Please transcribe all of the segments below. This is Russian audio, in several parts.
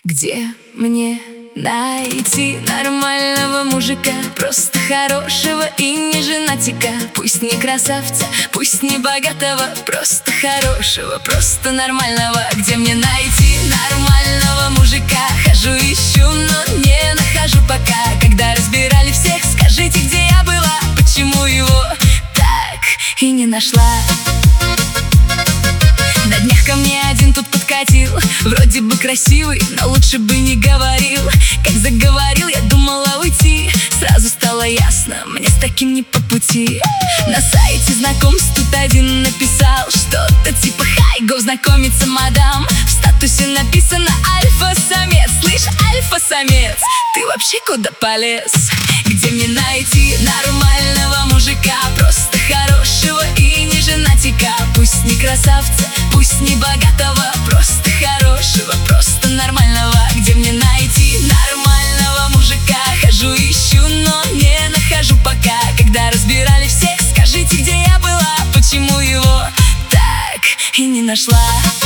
Где мне найти нормального мужика, просто хорошего и не женатика? Пусть не красавца, пусть не богатого, просто хорошего, просто нормального. Где мне найти нормального мужика? Хожу, ищу, но не нахожу пока. Когда разбирали всех, скажите, где я была? Почему его так и не нашла? На днях ко мне один тут подкатил, вроде бы красивый, но лучше бы не говорил. Как заговорил, я думала уйти, сразу стало ясно, мне с таким не по пути. На сайте знакомств тут один написал что-то типа «Хай, го знакомиться, мадам». В статусе написано «Альфа-самец». Слышь, альфа-самец, ты вообще куда полез? Где мне найти нормального мужика, просто хорошего и не женатика? Пусть не красавца, пусть не богатого, просто хорошего, просто нормального. Где мне найти нормального мужика? Хожу, ищу, но не нахожу пока. Когда разбирали всех, скажите, где я была? Почему его так и не нашла?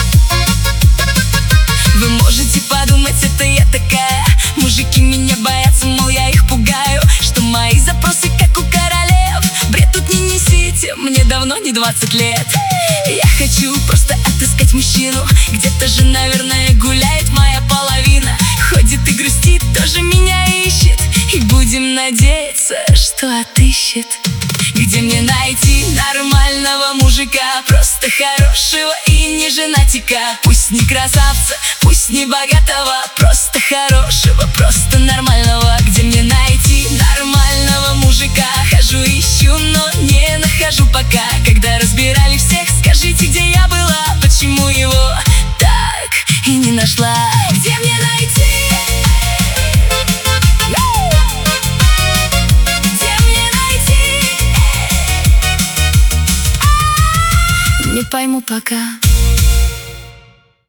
Вы можете подумать, это я такая, мужики меня боятся, мол, я их пугаю, что мои запросы как у королев. Бред тут не несите, мне давно не 20 лет. Я хочу просто отыскать мужчину, где-то же, наверное, гуляет моя половина. Ходит и грустит, тоже меня ищет, и будем надеяться, что отыщет. Где мне найти нормального мужика, просто хорошего и не женатика? Пусть не красавца, пусть не богатого, просто хорошего, просто нормального. Где мне найти нормального мужика? Хожу, ищу, но не нахожу пока. Когда разбирали всех, скажите, где я была? Почему его так и не нашла? Где мне найти? Не пойму пока.